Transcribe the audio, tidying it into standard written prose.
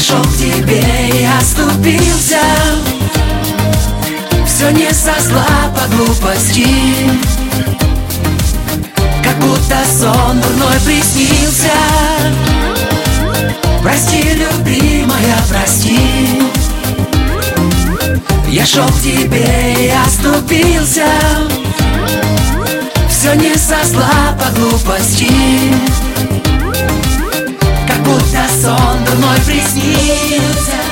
шел к тебе и оступился. Все не со зла, по глупости, как будто сон дурной приснился. Прости, любимая, прости. Я шел к тебе и оступился. Все не со зла, по глупости, как будто сон дурной приснился.